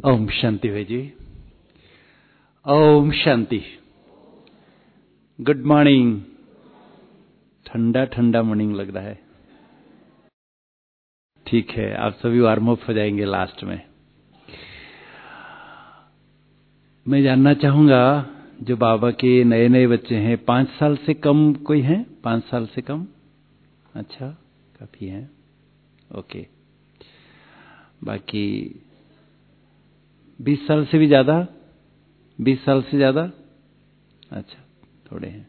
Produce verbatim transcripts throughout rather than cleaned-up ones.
ओम शांति भाई जी। Om Shanti. Good morning. ठंडा ठंडा मॉर्निंग लग रहा है। ठीक है, आप सभी वार्म अप हो जाएंगे लास्ट में। मैं जानना चाहूंगा, जो बाबा के नए नए बच्चे हैं, पांच साल से कम कोई हैं? पांच साल से कम? अच्छा, काफी हैं। ओके। बाकी बीस साल से भी ज्यादा? बीस साल से ज्यादा? अच्छा, थोड़े हैं।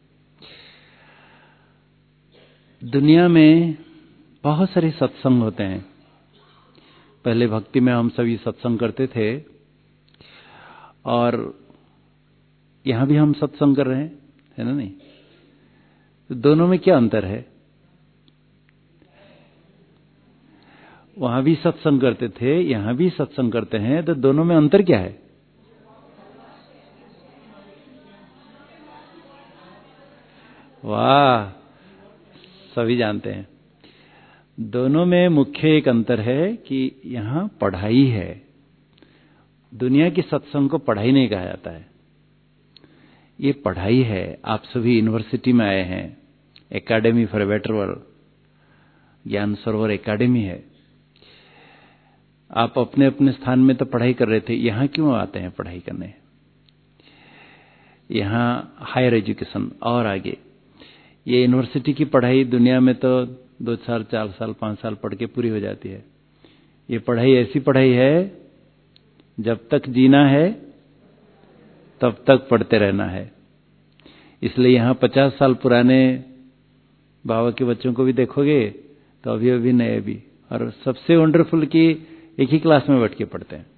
दुनिया में बहुत सारे सत्संग होते हैं। पहले भक्ति में हम सभी सत्संग करते थे, और यहां भी हम सत्संग कर रहे हैं, है ना? नहीं, तो दोनों में क्या अंतर है? वहां भी सत्संग करते थे, यहां भी सत्संग करते हैं, तो दोनों में अंतर क्या है? वाह, सभी जानते हैं। दोनों में मुख्य एक अंतर है कि यहां पढ़ाई है। दुनिया की सत्संग को पढ़ाई नहीं कहा जाता है, ये पढ़ाई है। आप सभी यूनिवर्सिटी में आए हैं, academy for a better world, Gyan Sarovar academy है। आप अपने अपने स्थान में तो पढ़ाई कर रहे थे, यहां क्यों आते हैं पढ़ाई करने? यहां हायर एजुकेशन और आगे। ये यूनिवर्सिटी की पढ़ाई दुनिया में तो दो साल, चार साल, पांच साल पढ़ के पूरी हो जाती है। ये पढ़ाई ऐसी पढ़ाई है, जब तक जीना है तब तक पढ़ते रहना है। इसलिए यहां पचास साल पुराने बाबा के बच्चों को भी देखोगे तो अभी अभी नए भी, और सबसे वंडरफुल कि एक ही क्लास में बैठ के पढ़ते हैं।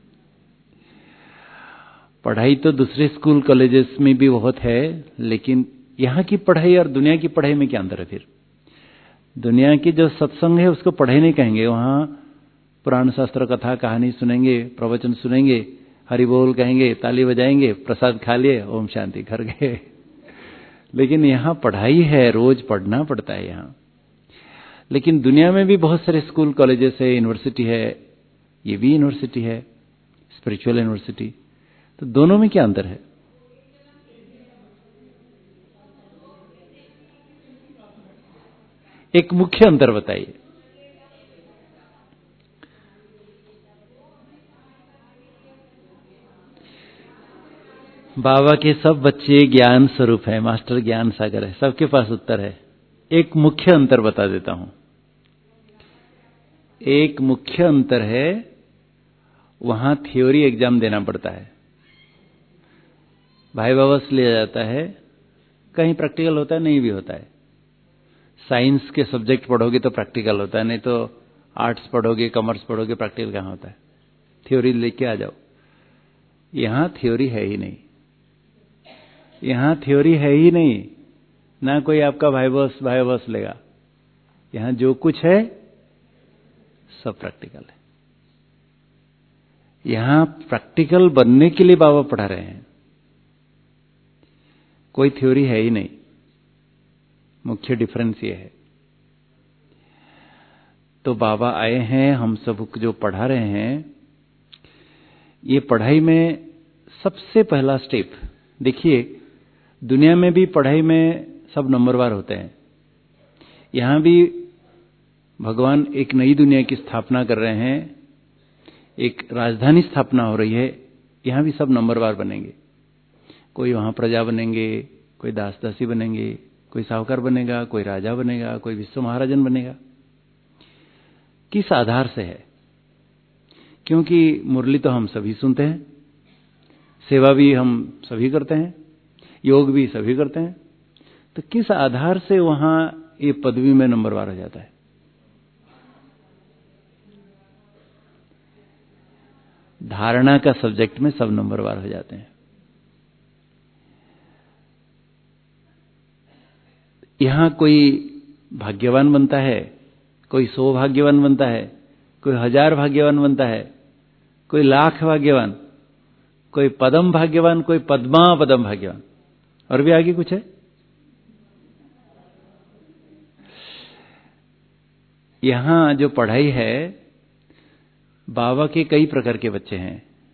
पढ़ाई तो दूसरे स्कूल कॉलेजेस में भी बहुत है, लेकिन यहां की पढ़ाई और दुनिया की पढ़ाई में क्या अंतर है फिर? दुनिया की जो सत्संग है उसको पढ़ाई नहीं कहेंगे, वहां पुराण शास्त्र कथा कहानी सुनेंगे, प्रवचन सुनेंगे, हरि बोल कहेंगे, ताली बजाएंगे, प्रसाद खा लिए, ओम शांति, घर गए। लेकिन यहां पढ़ाई है, रोज पढ़ना पड़ता है यहां। लेकिन दुनिया में भी बहुत सारे स्कूल कॉलेजेस है, यूनिवर्सिटी है, ये भी यूनिवर्सिटी है, स्पिरिचुअल यूनिवर्सिटी। तो दोनों में क्या अंतर है? एक मुख्य अंतर बताइए। बाबा के सब बच्चे ज्ञान स्वरूप है, मास्टर ज्ञान सागर है, सबके पास उत्तर है। एक मुख्य अंतर बता देता हूं। एक मुख्य अंतर है, वहां थ्योरी एग्जाम देना पड़ता है, भाई बाबा से लिया जाता है, कहीं प्रैक्टिकल होता है, नहीं भी होता है। साइंस के सब्जेक्ट पढ़ोगे तो प्रैक्टिकल होता है, नहीं तो आर्ट्स पढ़ोगे, कॉमर्स पढ़ोगे, प्रैक्टिकल कहां होता है? थ्योरी लेके आ जाओ। यहां थ्योरी है ही नहीं, यहां थ्योरी है ही नहीं, ना कोई आपका भाई बॉस भाई बॉस लेगा। यहां जो कुछ है सब प्रैक्टिकल है। यहां प्रैक्टिकल बनने के लिए बाबा पढ़ा रहे हैं, कोई थ्योरी है ही नहीं। मुख्य डिफरेंस ये है। तो बाबा आए हैं, हम सबको जो पढ़ा रहे हैं, ये पढ़ाई में सबसे पहला स्टेप देखिए। दुनिया में भी पढ़ाई में सब नंबरवार होते हैं, यहां भी भगवान एक नई दुनिया की स्थापना कर रहे हैं, एक राजधानी स्थापना हो रही है, यहां भी सब नंबरवार बनेंगे। कोई वहां प्रजा बनेंगे, कोई दास दासी बनेंगे, कोई साहूकार बनेगा, कोई राजा बनेगा, कोई विश्व महाराजन बनेगा। किस आधार से है? क्योंकि मुरली तो हम सभी सुनते हैं, सेवा भी हम सभी करते हैं, योग भी सभी करते हैं, तो किस आधार से वहां ये पदवी में नंबरवार हो जाता है? धारणा का सब्जेक्ट में सब नंबरवार हो जाते हैं। यहां कोई भाग्यवान बनता है, कोई सौ भाग्यवान बनता है, कोई हजार भाग्यवान बनता है, कोई लाख भाग्यवान, कोई पदम भाग्यवान, कोई पद्मा पदम भाग्यवान, और भी आगे कुछ है। यहां जो पढ़ाई है, बाबा के कई प्रकार के बच्चे हैं,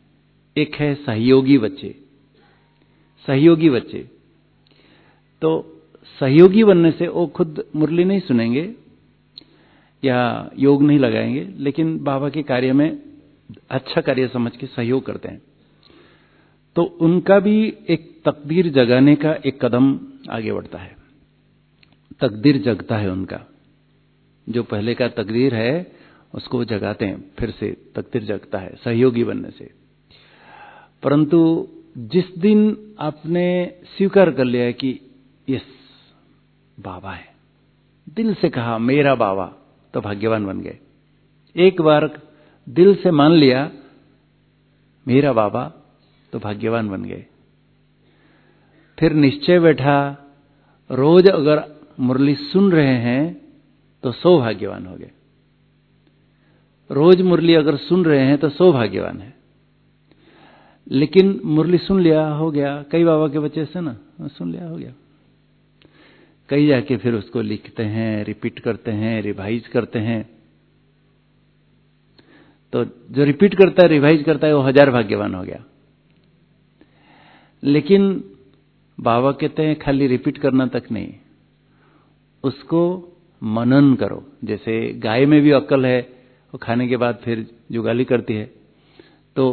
एक है सहयोगी बच्चे। सहयोगी बच्चे तो सहयोगी बनने से वो खुद मुरली नहीं सुनेंगे या योग नहीं लगाएंगे, लेकिन बाबा के कार्य में अच्छा कार्य समझ के सहयोग करते हैं। तो उनका भी एक तकदीर जगाने का एक कदम आगे बढ़ता है। तकदीर जगता है उनका, जो पहले का तकदीर है उसको जगाते हैं, फिर से तकदीर जगता है सहयोगी बनने से। परंतु जिस दिन आपने स्वीकार कर लिया कि यस बाबा है, दिल से कहा मेरा बाबा, तो भाग्यवान बन गए। एक बार दिल से मान लिया मेरा बाबा, तो भाग्यवान बन गए। फिर निश्चय बैठा, रोज अगर मुरली सुन रहे हैं तो सौभाग्यवान हो गए। रोज मुरली अगर सुन रहे हैं तो सौभाग्यवान है। लेकिन मुरली सुन लिया हो गया, कई बाबा के बच्चे से ना सुन लिया हो गया, कई जाके फिर उसको लिखते हैं, रिपीट करते हैं, रिवाइज करते हैं। तो जो रिपीट करता है, रिवाइज करता है, वो हजार भाग्यवान हो गया। लेकिन बाबा कहते हैं खाली रिपीट करना तक नहीं, उसको मनन करो। जैसे गाय में भी अक्ल है, वो खाने के बाद फिर जुगाली करती है। तो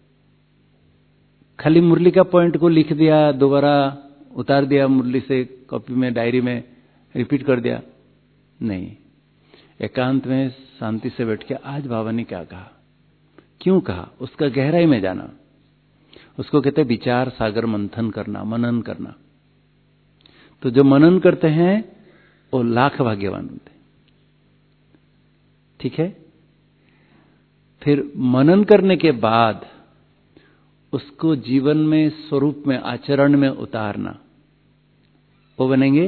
खाली मुरली का पॉइंट को लिख दिया, दोबारा उतार दिया मुरली से कॉपी में, डायरी में रिपीट कर दिया, नहीं। एकांत में शांति से बैठ के आज बाबा ने क्या कहा, क्यों कहा, उसका गहराई में जाना। उसको कहते हैं विचार सागर मंथन करना, मनन करना। तो जो मनन करते हैं वो लाख भाग्यवान होते हैं। ठीक है। फिर मनन करने के बाद उसको जीवन में, स्वरूप में, आचरण में उतारना, वो बनेंगे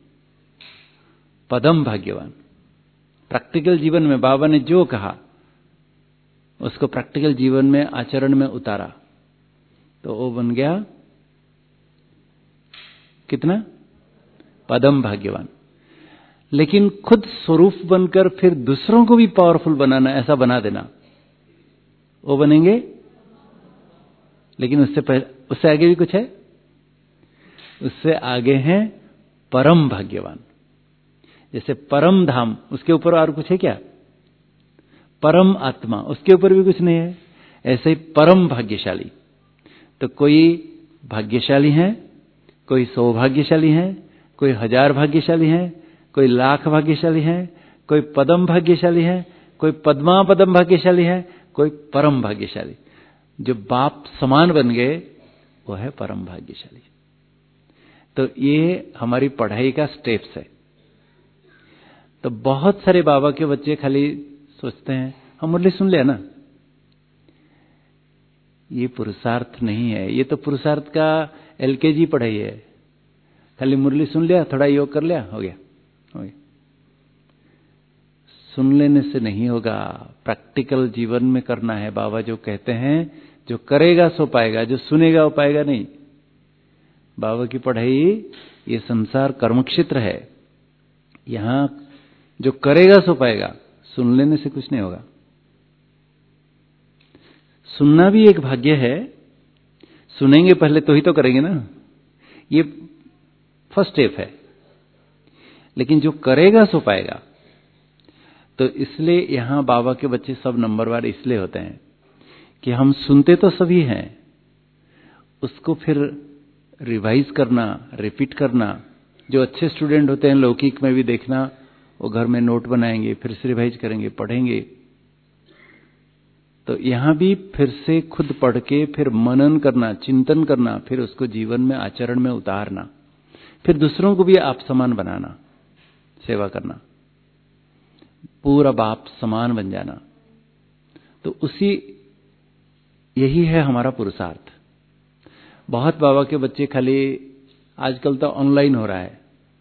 पदम भाग्यवान। प्रैक्टिकल जीवन में बाबा ने जो कहा उसको प्रैक्टिकल जीवन में, आचरण में उतारा, तो वो बन गया कितना, पदम भाग्यवान। लेकिन खुद स्वरूप बनकर फिर दूसरों को भी पावरफुल बनाना, ऐसा बना देना, वो बनेंगे। लेकिन उससे पहले, उससे आगे भी कुछ है, उससे आगे हैं परम भाग्यवान। जैसे परम धाम, उसके ऊपर और कुछ है क्या, परम आत्मा, उसके ऊपर भी कुछ नहीं है। ऐसे ही परम भाग्यशाली। तो कोई भाग्यशाली है, कोई सौभाग्यशाली है, कोई हजार भाग्यशाली है, कोई लाख भाग्यशाली है, कोई पदम भाग्यशाली है, कोई पद्मा पदम भाग्यशाली है, कोई परम भाग्यशाली। जो बाप समान बन गए वो है परम भाग्यशाली। तो ये हमारी पढ़ाई का स्टेप्स है। तो बहुत सारे बाबा के बच्चे खाली सोचते हैं हम मुरली सुन लिया ना, ये पुरुषार्थ नहीं है। ये तो पुरुषार्थ का एलकेजी पढ़ाई है। खाली मुरली सुन लिया, थोड़ा योग कर लिया, हो गया, हो गया। सुन लेने से नहीं होगा, प्रैक्टिकल जीवन में करना है। बाबा जो कहते हैं, जो करेगा सो पाएगा, जो सुनेगा वो पाएगा नहीं। बाबा की पढ़ाई ये संसार कर्मक्षेत्र है, यहां जो करेगा सो पाएगा, सुन लेने से कुछ नहीं होगा। सुनना भी एक भाग्य है, सुनेंगे पहले तो ही तो करेंगे ना, ये फर्स्ट स्टेप है। लेकिन जो करेगा सो पाएगा। तो इसलिए यहां बाबा के बच्चे सब नंबरवार इसलिए होते हैं कि हम सुनते तो सभी हैं, उसको फिर रिवाइज करना, रिपीट करना। जो अच्छे स्टूडेंट होते हैं लौकिक में भी देखना, वो घर में नोट बनाएंगे, फिर से रिवाइज करेंगे, पढ़ेंगे। तो यहां भी फिर से खुद पढ़ के फिर मनन करना, चिंतन करना, फिर उसको जीवन में, आचरण में उतारना, फिर दूसरों को भी आप समान बनाना, सेवा करना, पूरा बाप समान बन जाना। तो उसी, यही है हमारा पुरुषार्थ। बहुत बाबा के बच्चे खाली, आजकल तो ऑनलाइन हो रहा है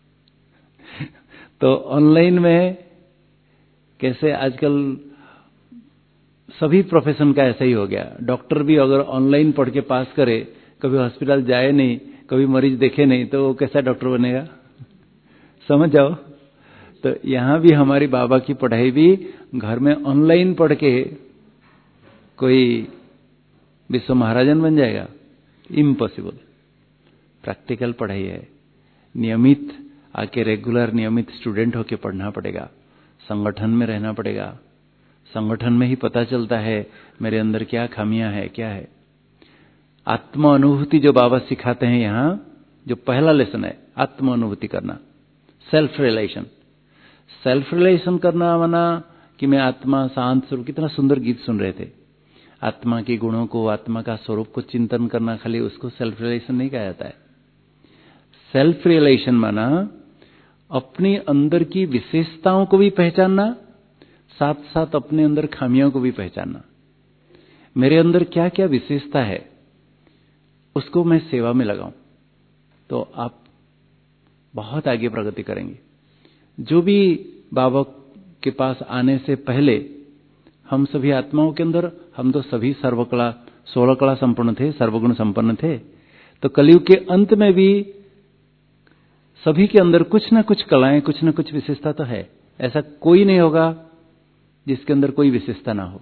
तो ऑनलाइन में कैसे आजकल सभी प्रोफेशन का ऐसा ही हो गया। डॉक्टर भी अगर ऑनलाइन पढ़ के पास करे, कभी हॉस्पिटल जाए नहीं, कभी मरीज देखे नहीं, तो वो कैसा डॉक्टर बनेगा, समझ जाओ। तो यहां भी हमारी बाबा की पढ़ाई भी घर में ऑनलाइन पढ़ के कोई विश्व महाराजन बन जाएगा? इम्पॉसिबल। प्रैक्टिकल पढ़ाई है, नियमित आके रेगुलर नियमित स्टूडेंट होके पढ़ना पड़ेगा, संगठन में रहना पड़ेगा। संगठन में ही पता चलता है मेरे अंदर क्या खामियां है, क्या है। आत्म अनुभूति जो बाबा सिखाते हैं यहां, जो पहला लेसन है, आत्म अनुभूति करना, सेल्फ रियलाइजेशन। सेल्फ रियलाइजेशन करना माना कि मैं आत्मा शांत स्वरूप, कितना सुंदर गीत सुन रहे थे। आत्मा के गुणों को, आत्मा का स्वरूप को चिंतन करना, खाली उसको सेल्फ रियलाइजेशन नहीं कहा जाता है। सेल्फ रियलाइजेशन माना अपनी अंदर की विशेषताओं को भी पहचानना, साथ साथ अपने अंदर खामियों को भी पहचानना। मेरे अंदर क्या क्या विशेषता है, उसको मैं सेवा में लगाऊं, तो आप बहुत आगे प्रगति करेंगे। जो भी बाबा के पास आने से पहले हम सभी आत्माओं के अंदर, हम तो सभी सर्वकला सोलह कला संपन्न थे, सर्वगुण संपन्न थे। तो कलयुग के अंत में भी सभी के अंदर कुछ ना कुछ कलाएं, कुछ ना कुछ विशेषता तो है। ऐसा कोई नहीं होगा जिसके अंदर कोई विशेषता ना हो।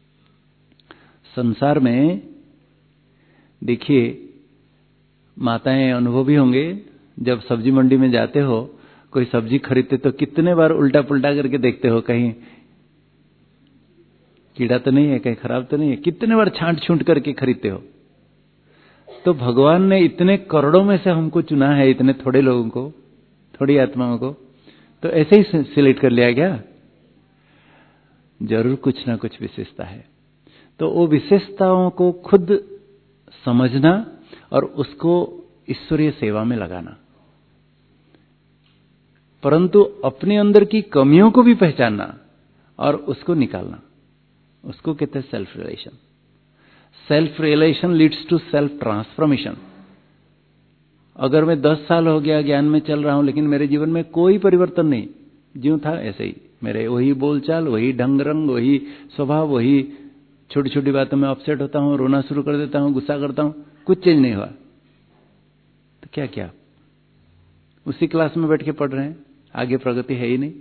संसार में देखिए, माताएं अनुभवी होंगे, जब सब्जी मंडी में जाते हो, कोई सब्जी खरीदते तो कितने बार उल्टा पुल्टा करके देखते हो, कहीं कीड़ा तो नहीं है, कहीं खराब तो नहीं है, कितने बार छांट छूंट करके खरीदते हो। तो भगवान ने इतने करोड़ों में से हमको चुना है, इतने थोड़े लोगों को, थोड़ी आत्माओं को, तो ऐसे ही सिलेक्ट कर लिया क्या? जरूर कुछ ना कुछ विशेषता है। तो वो विशेषताओं को खुद समझना और उसको ईश्वरीय सेवा में लगाना, परंतु अपने अंदर की कमियों को भी पहचानना और उसको निकालना, उसको कहते हैं self realization. Self realization leads to self transformation. अगर मैं दस साल हो गया ज्ञान में चल रहा हूं, लेकिन मेरे जीवन में कोई परिवर्तन नहीं, ज्यों था ऐसे ही, मेरे वही बोलचाल, वही ढंग रंग, वही स्वभाव, वही छोटी छोटी बातों में अपसेट होता हूं, रोना शुरू कर देता हूं, गुस्सा करता हूं, कुछ चेंज नहीं हुआ, तो क्या क्या उसी क्लास में बैठ के पढ़ रहे हैं, आगे प्रगति है ही नहीं।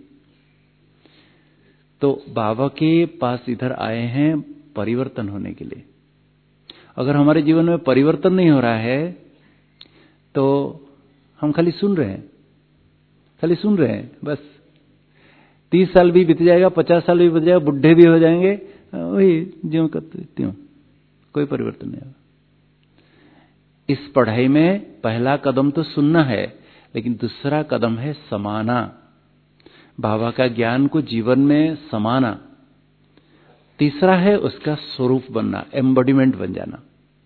तो बाबा के पास इधर आए हैं परिवर्तन होने के लिए। अगर हमारे जीवन में परिवर्तन नहीं हो रहा है तो हम खाली सुन रहे हैं, खाली सुन रहे हैं बस। तीस साल भी बीत जाएगा, पचास साल भी बीत जाएगा, बुढ़े भी हो जाएंगे, वही ज्यों करते त्यों, कोई परिवर्तन नहीं होगा। इस पढ़ाई में पहला कदम तो सुनना है, लेकिन दूसरा कदम है समाना, बाबा का ज्ञान को जीवन में समाना। तीसरा है उसका स्वरूप बनना, एम्बॉडीमेंट बन जाना।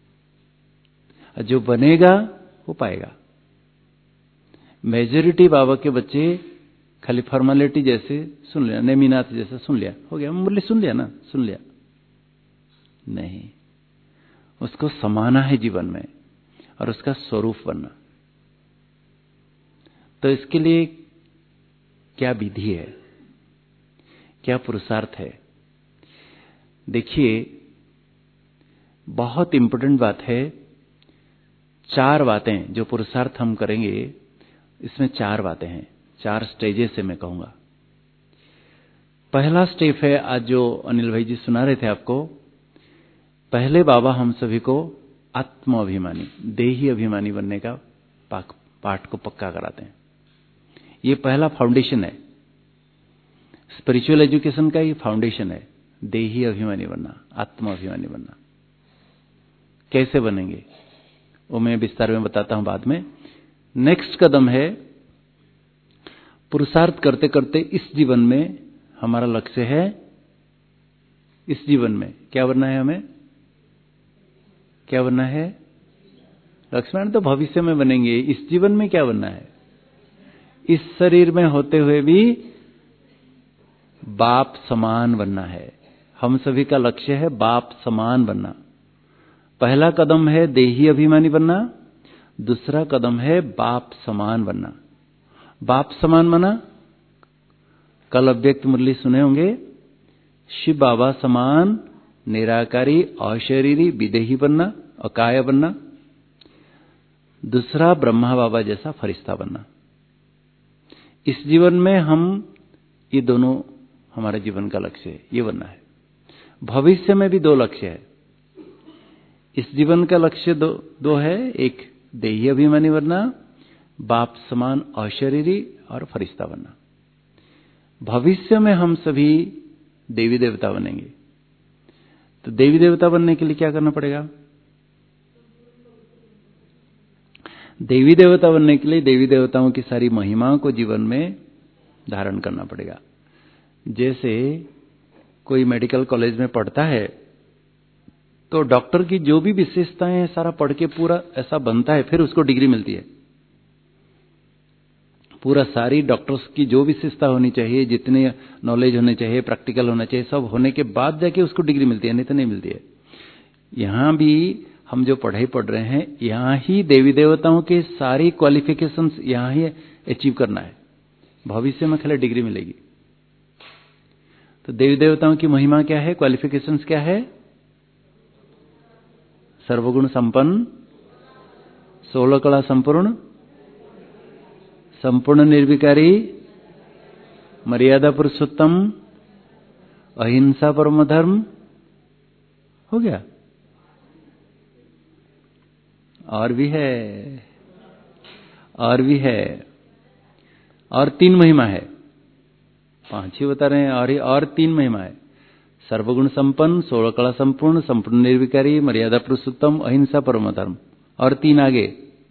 जो बनेगा वो पाएगा। मेजॉरिटी बाबा के बच्चे खाली फॉर्मेलिटी जैसे सुन लिया, नेमीनाथ जैसा सुन लिया, हो गया, बोले सुन लिया ना, सुन लिया नहीं, उसको समाना है जीवन में और उसका स्वरूप बनना। तो इसके लिए क्या विधि है, क्या पुरुषार्थ है? देखिए, बहुत इंपॉर्टेंट बात है। चार बातें जो पुरुषार्थ हम करेंगे, इसमें चार बातें हैं, चार स्टेजेस से मैं कहूंगा। पहला स्टेप है, आज जो अनिल भाई जी सुना रहे थे आपको, पहले बाबा हम सभी को आत्म अभिमानी, देही अभिमानी बनने का पाठ को पक्का कराते हैं। ये पहला फाउंडेशन है, स्पिरिचुअल एजुकेशन का ये फाउंडेशन है, देही अभिमानी बनना, आत्म अभिमानी बनना। कैसे बनेंगे वो मैं विस्तार में बताता हूं बाद में। नेक्स्ट कदम है, पुरुषार्थ करते करते इस जीवन में हमारा लक्ष्य है, इस जीवन में क्या बनना है, हमें क्या बनना है? लक्ष्मण तो भविष्य में बनेंगे, इस जीवन में क्या बनना है? इस शरीर में होते हुए भी बाप समान बनना है। हम सभी का लक्ष्य है बाप समान बनना। पहला कदम है देही अभिमानी बनना, दूसरा कदम है बाप समान बनना। बाप समान बना, कल अव्यक्त मुरली सुने होंगे, शिव बाबा समान निराकारी अशरीरी विदेही बनना, अकाय बनना। दूसरा ब्रह्मा बाबा जैसा फरिश्ता बनना। इस जीवन में हम ये दोनों हमारे जीवन का लक्ष्य है, ये बनना है। भविष्य में भी दो लक्ष्य है, इस जीवन का लक्ष्य दो, दो है, एक देही अभिमानी बनना, बाप समान अशरीरी और फरिश्ता बनना। भविष्य में हम सभी देवी देवता बनेंगे। तो देवी देवता बनने के लिए क्या करना पड़ेगा? देवी देवता बनने के लिए देवी देवताओं की सारी महिमाओं को जीवन में धारण करना पड़ेगा। जैसे कोई मेडिकल कॉलेज में पढ़ता है तो डॉक्टर की जो भी विशेषताएं हैं सारा पढ़ के पूरा ऐसा बनता है, फिर उसको डिग्री मिलती है। पूरा सारी डॉक्टर्स की जो विशेषता होनी चाहिए, जितने नॉलेज होने चाहिए, प्रैक्टिकल होना चाहिए, सब होने के बाद जाके उसको डिग्री मिलती है, नहीं तो नहीं मिलती है। यहां भी हम जो पढ़ाई पढ़ रहे हैं, यहां ही देवी देवताओं के सारी क्वालिफिकेशंस यहां ही अचीव करना है। भविष्य में खाली डिग्री मिलेगी। तो देवी देवताओं की महिमा क्या है, क्वालिफिकेशंस क्या है? सर्वगुण संपन्न, सोलह कला संपूर्ण, संपूर्ण निर्विकारी, मर्यादा पुरुषोत्तम, अहिंसा परम धर्म। हो गया? और भी है, और भी है, और तीन महिमा है। पांच ही बता रहे हैं, और और तीन महिमा है। सर्वगुण संपन्न, सोलह कला संपूर्ण, संपूर्ण निर्विकारी, मर्यादा पुरुषोत्तम, अहिंसा परम धर्म। और तीन आगे।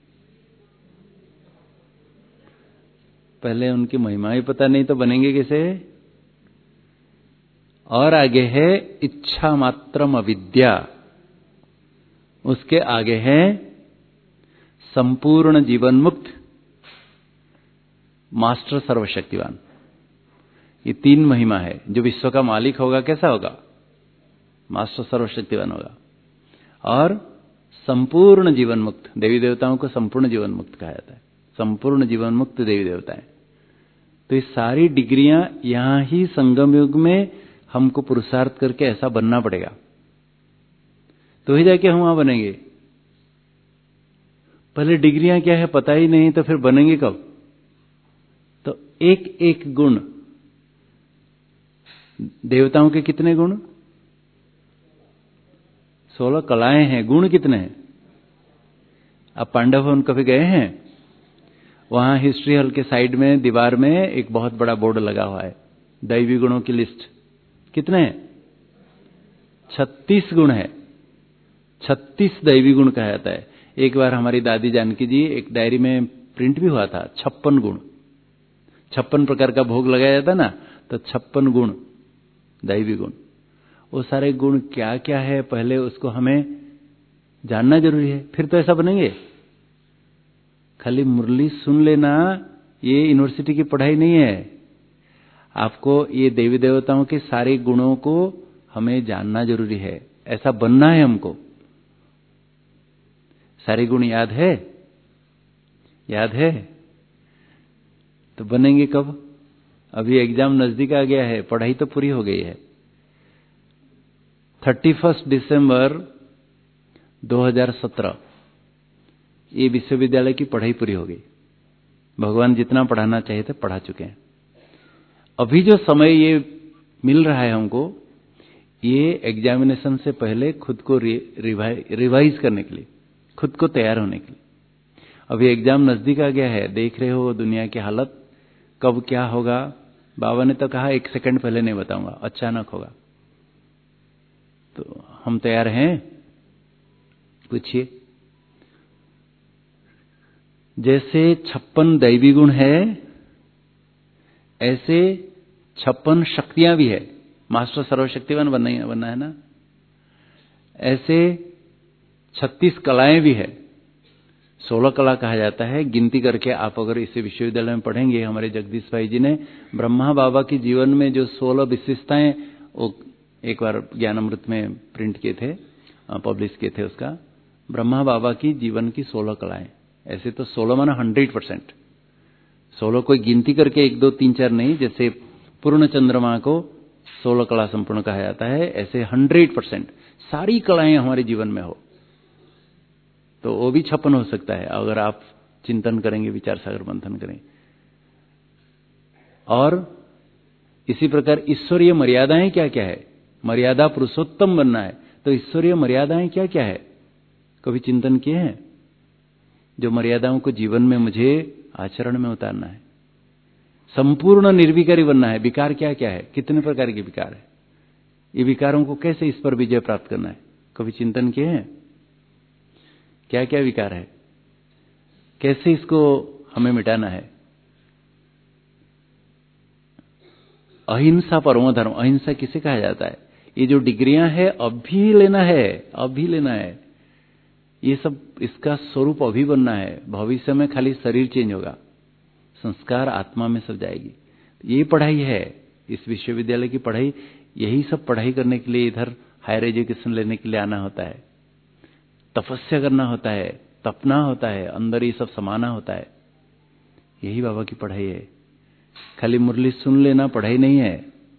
पहले उनकी महिमा ही पता नहीं तो बनेंगे कैसे? और आगे है इच्छा मात्रम अविद्या, उसके आगे है संपूर्ण जीवन मुक्त, मास्टर सर्वशक्तिवान। ये तीन महिमा है। जो विश्व का मालिक होगा कैसा होगा? मास्टर सर्वशक्तिवान होगा। और संपूर्ण जीवन मुक्त, देवी देवताओं को संपूर्ण जीवन मुक्त कहा जाता है। संपूर्ण जीवन मुक्त देवी देवताएं। तो ये सारी डिग्रियां यहां ही संगम युग में हमको पुरुषार्थ करके ऐसा बनना पड़ेगा, तो ही जाके हम वहां बनेंगे। पहले डिग्रियां क्या है पता ही नहीं, तो फिर बनेंगे कब? तो एक एक गुण, देवताओं के कितने गुण? सोलह कलाएं हैं, गुण कितने हैं? आप पांडव भवन कभी गए हैं? वहां हिस्ट्री हॉल के साइड में दीवार में एक बहुत बड़ा बोर्ड लगा हुआ है, दैवी गुणों की लिस्ट। कितने हैं? छत्तीस गुण है। छत्तीस दैवी गुण कहा जाता है। एक बार हमारी दादी जानकी जी एक डायरी में प्रिंट भी हुआ था, छप्पन गुण। छप्पन प्रकार का भोग लगाया जाता ना, तो छप्पन गुण दैवी गुण। वो सारे गुण क्या क्या है पहले उसको हमें जानना जरूरी है, फिर तो ऐसा बनेंगे। खाली मुरली सुन लेना ये यूनिवर्सिटी की पढ़ाई नहीं है। आपको ये देवी देवताओं के सारे गुणों को हमें जानना जरूरी है, ऐसा बनना है हमको। सारे गुण याद है? याद है तो बनेंगे कब? अभी एग्जाम नजदीक आ गया है, पढ़ाई तो पूरी हो गई है। थर्टी फर्स्ट दिसंबर दो हज़ार सत्रह ये विश्वविद्यालय की पढ़ाई पूरी हो गई। भगवान जितना पढ़ाना चाहिए थे पढ़ा चुके हैं। अभी जो समय ये मिल रहा है हमको, ये एग्जामिनेशन से पहले खुद को रिवाइज रिवाइज करने के लिए, खुद को तैयार होने के लिए। अभी एग्जाम नजदीक आ गया है, देख रहे हो दुनिया की हालत, कब क्या होगा। बाबा ने तो कहा एक सेकंड पहले नहीं बताऊंगा, अचानक होगा। तो हम तैयार हैं? पूछिए। जैसे छप्पन दैवी गुण है, ऐसे छप्पन शक्तियां भी है। मास्टर सर्वशक्तिवान बनना बनना है ना। ऐसे छत्तीस कलाएं भी है। सोलह कला कहा जाता है। गिनती करके आप अगर इसे विश्वविद्यालय में पढ़ेंगे, हमारे जगदीश भाई जी ने ब्रह्मा बाबा के जीवन में जो सोलह विशेषताएं, वो एक बार ज्ञानामृत में प्रिंट किए थे, पब्लिश किए थे। उसका ब्रह्मा बाबा की जीवन की सोलह कलाएं। ऐसे तो सोलह माना हंड्रेड परसेंट। सोलह कोई गिनती करके एक दो तीन चार नहीं, जैसे पूर्ण चंद्रमा को सोलह कला संपूर्ण कहा जाता है, ऐसे हंड्रेड परसेंट सारी कलाएं हमारे जीवन में हो तो वो भी छप्पन हो सकता है, अगर आप चिंतन करेंगे, विचार सागर मंथन करें। और इसी प्रकार ईश्वरीय मर्यादाएं क्या क्या है? मर्यादा पुरुषोत्तम बनना है, तो ईश्वरीय मर्यादाएं क्या क्या है? कभी चिंतन किए हैं? जो मर्यादाओं को जीवन में मुझे आचरण में उतारना है, संपूर्ण निर्विकारी बनना है। विकार क्या क्या है, कितने प्रकार के विकार है, ये विकारों को कैसे इस पर विजय प्राप्त करना है, कभी चिंतन किए हैं? क्या क्या विकार है, कैसे इसको हमें मिटाना है? अहिंसा परमो धर्म। अहिंसा किसे कहा जाता है? ये जो डिग्रियां है अभी लेना है, अभी लेना है। ये सब इसका स्वरूप अभी बनना है। भविष्य में खाली शरीर चेंज होगा, संस्कार आत्मा में सब जाएगी। ये पढ़ाई है, इस विश्वविद्यालय की पढ़ाई। यही सब पढ़ाई करने के लिए इधर हायर एजुकेशन लेने के लिए आना होता है, तपस्या करना होता है, तपना होता है, अंदर ये सब समाना होता है। यही बाबा की पढ़ाई है। खाली मुरली सुन लेना पढ़ाई नहीं है।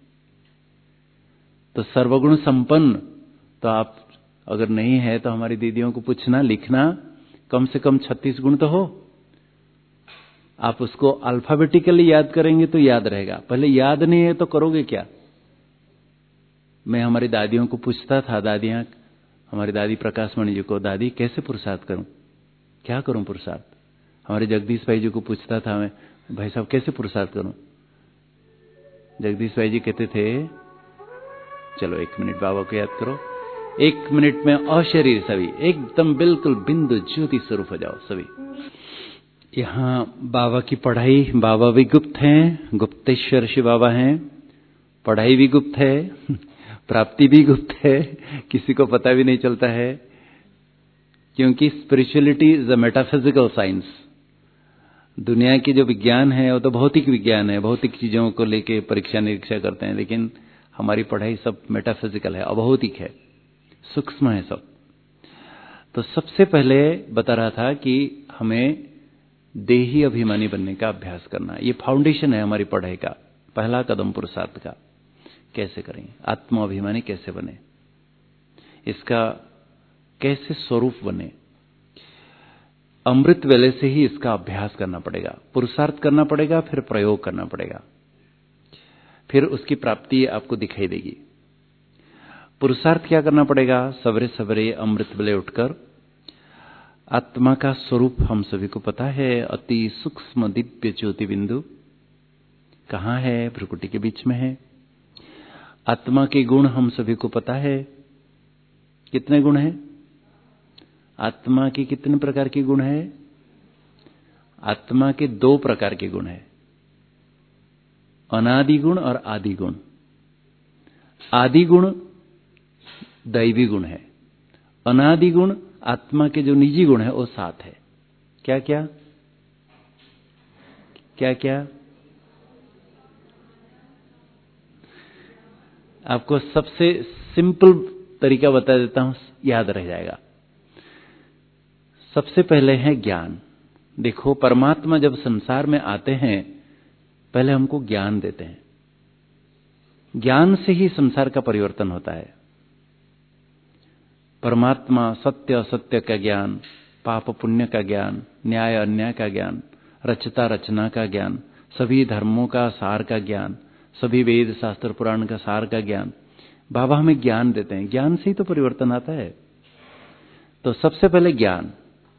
तो सर्वगुण संपन्न तो आप अगर नहीं है तो हमारी दीदियों को पूछना, लिखना, कम से कम छत्तीस गुण तो हो। आप उसको अल्फाबेटिकली याद करेंगे तो याद रहेगा, पहले याद नहीं है तो करोगे क्या? मैं हमारी दादियों को पूछता था, दादियां, हमारी दादी प्रकाशमणि जी को, दादी कैसे पुरुषार्थ करूं, क्या करूं पुरुषार्थ? हमारे जगदीश भाई जी को पूछता था मैं, भाई साहब कैसे पुरुषार्थ करूं? जगदीश भाई जी कहते थे, चलो एक मिनट बाबा को याद करो, एक मिनट में अशरीर सभी, एकदम बिल्कुल बिंदु ज्योति स्वरूप हो जाओ सभी। यहां बाबा की पढ़ाई, बाबा भी गुप्त हैं, गुप्तेश्वर शिव बाबा हैं, पढ़ाई भी गुप्त है, प्राप्ति भी गुप्त है, किसी को पता भी नहीं चलता है, क्योंकि spirituality is a metaphysical science. दुनिया की जो विज्ञान है वो तो भौतिक विज्ञान है, भौतिक चीजों को लेके परीक्षा निरीक्षा करते हैं, लेकिन हमारी पढ़ाई सब मेटाफिजिकल है, अभौतिक है, सूक्ष्म है सब। तो सबसे पहले बता रहा था कि हमें देही अभिमानी बनने का अभ्यास करना, ये फाउंडेशन है हमारी पढ़ाई का, पहला कदम पुरुषार्थ का। कैसे करेंगे? आत्म अभिमानी कैसे बने, इसका कैसे स्वरूप बने? अमृत वेले से ही इसका अभ्यास करना पड़ेगा, पुरुषार्थ करना पड़ेगा, फिर प्रयोग करना पड़ेगा, फिर उसकी प्राप्ति आपको दिखाई देगी। पुरुषार्थ क्या करना पड़ेगा? सवेरे सवेरे अमृत वेले उठकर, आत्मा का स्वरूप हम सभी को पता है, अति सूक्ष्म दिव्य ज्योति बिंदु कहाँ है? भ्रुकुटी के बीच में है। आत्मा के गुण हम सभी को पता है, कितने गुण हैं? आत्मा की कितने प्रकार के गुण है? आत्मा के दो प्रकार के गुण है, अनादि गुण और आदि गुण। आदि गुण दैवी गुण है, अनादि गुण आत्मा के जो निजी गुण है वो सात है। क्या क्या क्या क्या? आपको सबसे सिंपल तरीका बता देता हूं, याद रह जाएगा। सबसे पहले है ज्ञान। देखो, परमात्मा जब संसार में आते हैं पहले हमको ज्ञान देते हैं, ज्ञान से ही संसार का परिवर्तन होता है। परमात्मा सत्य असत्य का ज्ञान, पाप पुण्य का ज्ञान, न्याय अन्याय का ज्ञान, रचता रचना का ज्ञान, सभी धर्मों का सार का ज्ञान, सभी वेद शास्त्र पुराण का सार का ज्ञान, बाबा हमें ज्ञान देते हैं। ज्ञान से ही तो परिवर्तन आता है। तो सबसे पहले ज्ञान,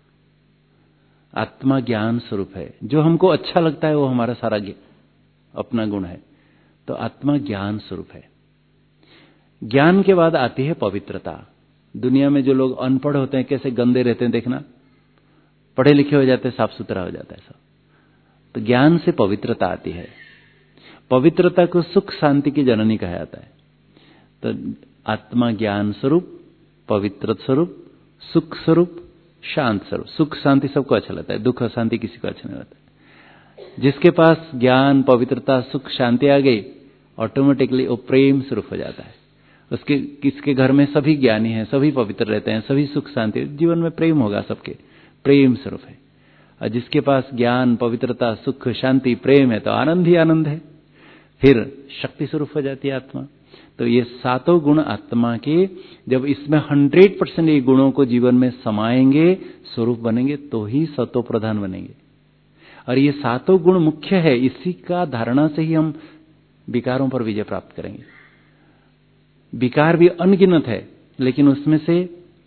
आत्मा ज्ञान स्वरूप है, जो हमको अच्छा लगता है वो हमारा सारा अपना गुण है। तो आत्मा ज्ञान स्वरूप है। ज्ञान के बाद आती है पवित्रता। दुनिया में जो लोग अनपढ़ होते हैं कैसे गंदे रहते हैं, देखना, पढ़े लिखे हो जाते हैं साफ सुथरा हो जाता है सब। तो ज्ञान से पवित्रता आती है। पवित्रता को सुख शांति की जननी कहा जाता है। तो आत्मा ज्ञान स्वरूप, पवित्र स्वरूप, सुख स्वरूप, शांत स्वरूप। सुख शांति सबको अच्छा लगता है, दुख और शांति किसी को अच्छा नहीं लगता। जिसके पास ज्ञान, पवित्रता, सुख, शांति आ गई, ऑटोमेटिकली वो प्रेम स्वरूप हो जाता है। उसके किसके घर में सभी ज्ञानी हैं, सभी पवित्र रहते हैं, सभी सुख शांति, जीवन में प्रेम होगा, सबके प्रेम स्वरूप है। और जिसके पास ज्ञान, पवित्रता, सुख, शांति, प्रेम है तो आनंद ही आनंद है, फिर शक्ति स्वरूप हो जाती है आत्मा। तो ये सातों गुण आत्मा के, जब इसमें हंड्रेड परसेंट ये गुणों को जीवन में समाएंगे, स्वरूप बनेंगे, तो ही सतो प्रधान बनेंगे। और ये सातों गुण मुख्य है, इसी का धारणा से ही हम विकारों पर विजय प्राप्त करेंगे। विकार भी अनगिनत है, लेकिन उसमें से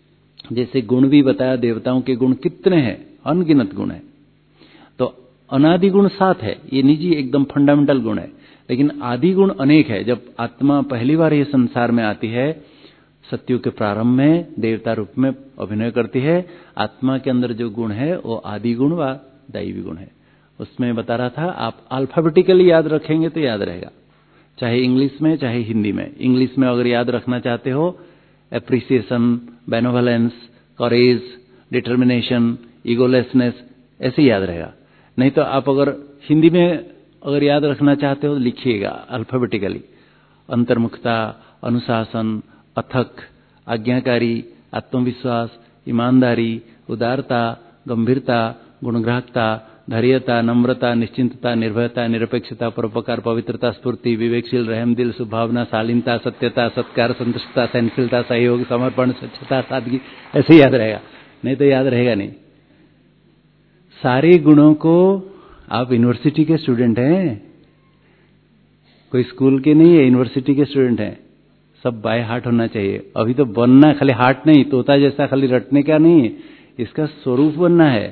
जैसे गुण भी बताया, देवताओं के गुण कितने हैं, अनगिनत गुण है। तो अनादि गुण सात है, ये निजी एकदम फंडामेंटल गुण है, लेकिन आदि गुण अनेक है। जब आत्मा पहली बार ये संसार में आती है, सत्युग के प्रारंभ में देवता रूप में अभिनय करती है, आत्मा के अंदर जो गुण है वो आदि गुण व दैवी गुण है। उसमें बता रहा था, आप अल्फाबेटिकली याद रखेंगे तो याद रहेगा, चाहे इंग्लिश में चाहे हिंदी में। इंग्लिश में अगर याद रखना चाहते हो, appreciation, benevolence, courage, determination, egolessness, ऐसे याद रहेगा। नहीं तो आप अगर हिंदी में अगर याद रखना चाहते हो तो लिखिएगा अल्फाबेटिकली, अंतर्मुखता, अनुशासन, अथक, आज्ञाकारी, आत्मविश्वास, ईमानदारी, उदारता, गंभीरता, गुणग्राहकता, धैर्यता, नम्रता, निश्चिंतता, निर्भयता, निरपेक्षता, परोपकार, पवित्रता, स्फूर्ति, विवेकशील, रहमदिल, सुभावना, शालीनता, सत्यता, सत्कार, संतुष्टता, सहनशीलता, सहयोग, समर्पण, स्वच्छता, सादगी, ऐसे याद रहेगा। नहीं तो याद रहेगा नहीं। सारे गुणों को, आप यूनिवर्सिटी के स्टूडेंट हैं, कोई स्कूल के नहीं है, यूनिवर्सिटी के स्टूडेंट हैं, सब बाय हार्ट होना चाहिए। अभी तो बनना, खाली हार्ट नहीं, तोता जैसा खाली रटने का नहीं है, इसका स्वरूप बनना है,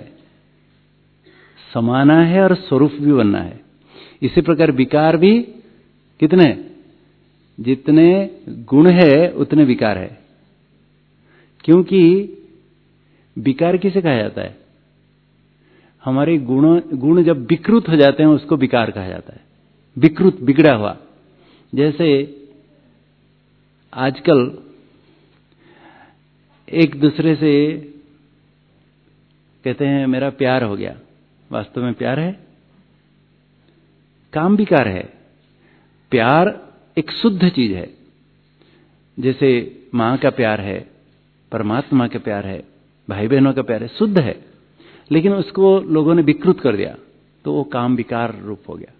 समाना है और स्वरूप भी बनना है। इसी प्रकार विकार भी कितने, जितने गुण है उतने विकार है। क्योंकि विकार किसे कहा जाता है, हमारे गुण गुण जब विकृत हो जाते हैं उसको विकार कहा जाता है। विकृत, बिगड़ा हुआ। जैसे आजकल एक दूसरे से कहते हैं मेरा प्यार हो गया, वास्तव में प्यार है, काम विकार है। प्यार एक शुद्ध चीज है, जैसे मां का प्यार है, परमात्मा का प्यार है, भाई बहनों का प्यार है, शुद्ध है। लेकिन उसको लोगों ने विकृत कर दिया तो वो काम विकार रूप हो गया।